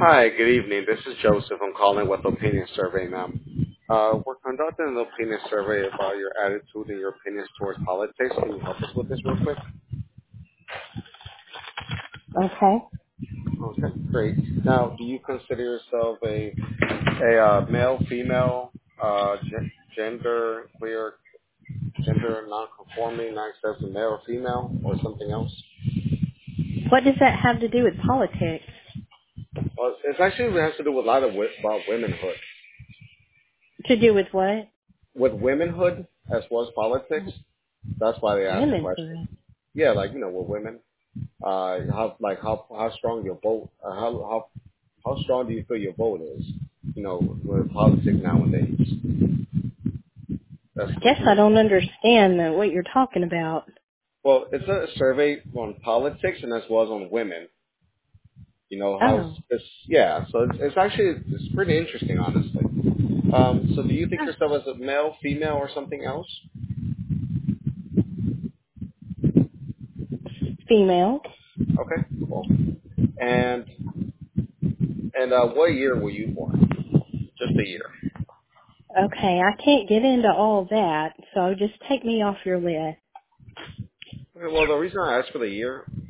Hi, good evening. This is Joseph. I'm calling with Opinion Survey, ma'am. We're conducting an opinion survey about your attitude and your opinions towards politics. Can you help us with this real quick? Okay. Okay, great. Now, do you consider yourself a male, female, gender queer, gender non-conforming, not accepting male or female, or something else? What does that have to do with politics? Well, it's actually it has to do with a lot of about womanhood. To do with what? With womanhood as well as politics, that's why they ask the question. Womenhood. Yeah, like with women. How strong your vote, how strong do you feel your vote is? With politics nowadays. That's I what guess I you. don't understand what you're talking about. Well, it's a survey on politics and as well as on women. How Oh. it's yeah. So it's actually it's pretty interesting, honestly. So do you think yourself as a male, female, or something else? Female. Okay, cool. And what year were you born? Just a year. Okay, I can't get into all that, so just take me off your list. Okay, well, the reason I asked for the year